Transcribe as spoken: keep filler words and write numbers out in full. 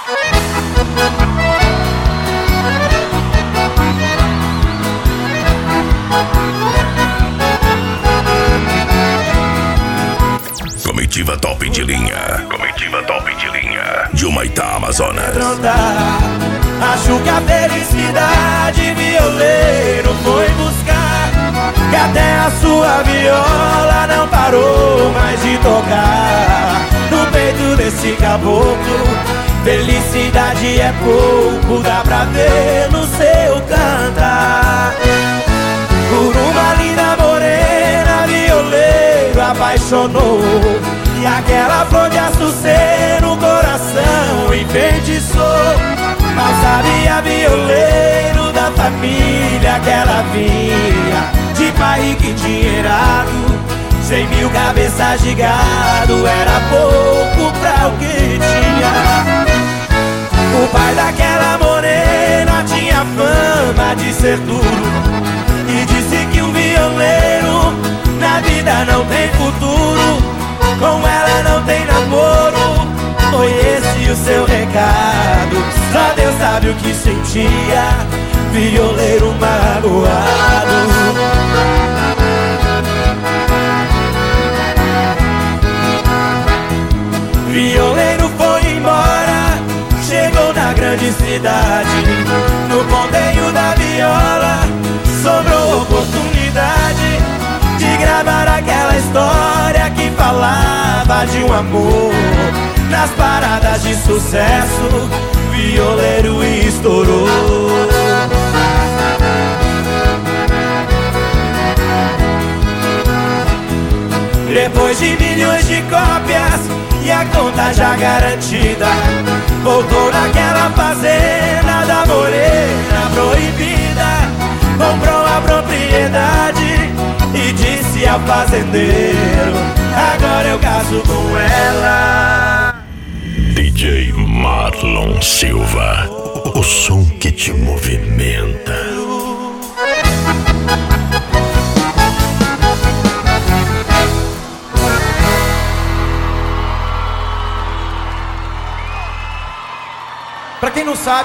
Comitiva top de linha. Comitiva top de linha. De Humaitá, Amazonas. Acho que a felicidade violeiro foi buscar, que até a sua viola não parou mais de tocar. No peito desse caboclo, felicidade é pouco, dá pra ver no seu cantar. Por uma linda morena, violeiro apaixonou, e aquela flor de açucena no coração enfeitiçou. Mal sabia violeiro da família que ela vinha, de pai rico endinheirado, cem mil cabeças de gado, era pouco pra o que tinha. O pai daquela morena tinha fama de ser duro, e disse que um violeiro na vida não tem futuro, com ela não tem namoro. Foi esse o seu recado, só Deus sabe o que sentia, violeiro magoado. Violeiro foi embora, chegou na grande cidade, no ponteio da viola sobrou oportunidade de gravar aquela história que falava de um amor. Nas paradas de sucesso, violeiro estourou. Depois de milhões de cópias e a conta já garantida, voltou naquela fazenda da morena proibida, comprou a propriedade e disse ao fazendeiro: agora eu caso com ela. D J Marlon Silva, o som que te movimenta. Pra quem não sabe,